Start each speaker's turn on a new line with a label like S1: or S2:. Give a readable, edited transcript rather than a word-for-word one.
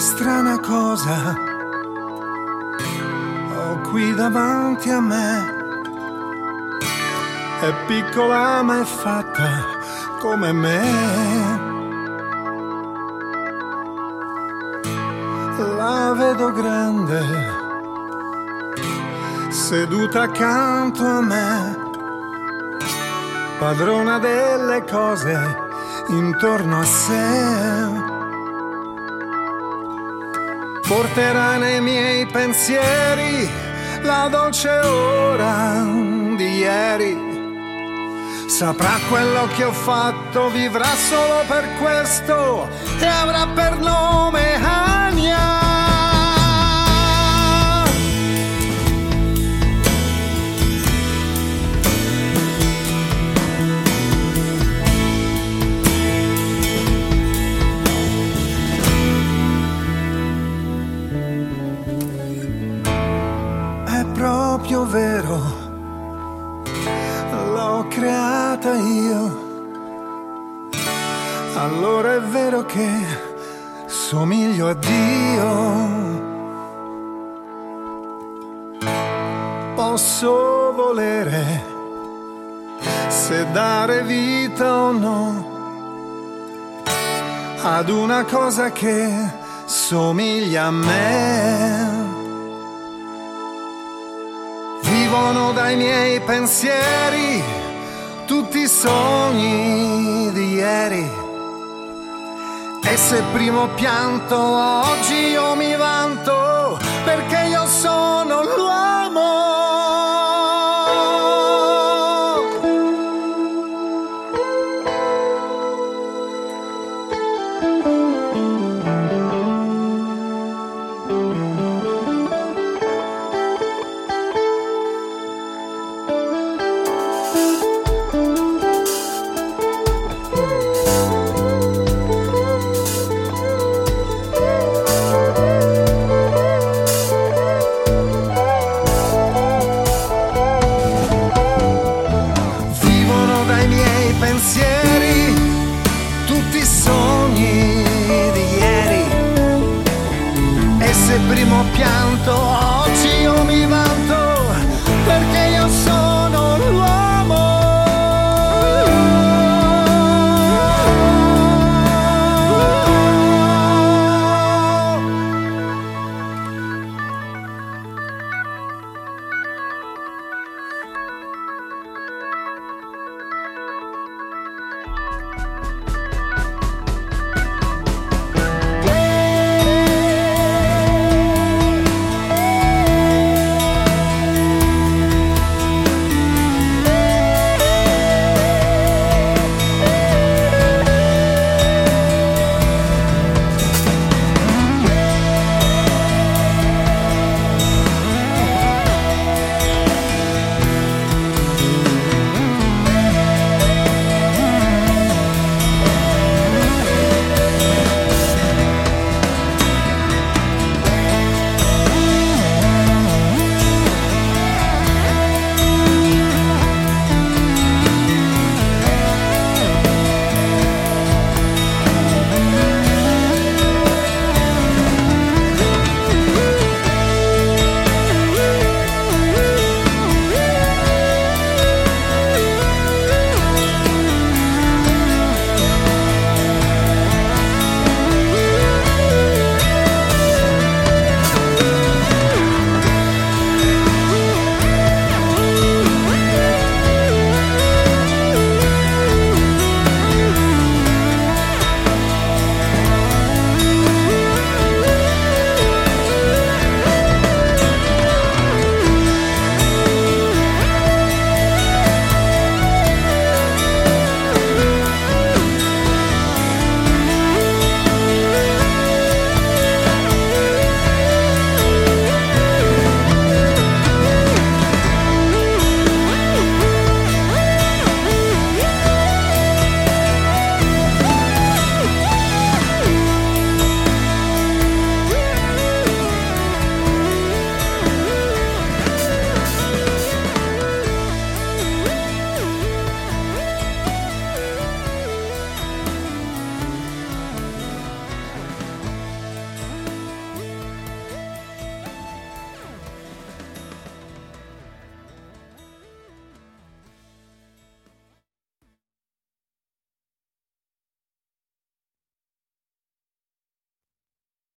S1: strana cosa ho qui davanti a me. È piccola ma è fatta come me. La vedo grande, seduta accanto a me, padrona delle cose intorno a sé. Porterà nei miei pensieri la dolce ora di ieri. Saprà quello che ho fatto, vivrà solo per questo e avrà per nome Ania. È proprio vero, l'ho creata io. Allora è vero che somiglio a Dio. Posso volere se dare vita o no ad una cosa che somiglia a me. Vivono dai miei pensieri tutti i sogni di ieri. E se prima ho pianto, oggi io mi vanto perché io sono l'uomo. Tutti i sogni di ieri. E se prima ho pianto,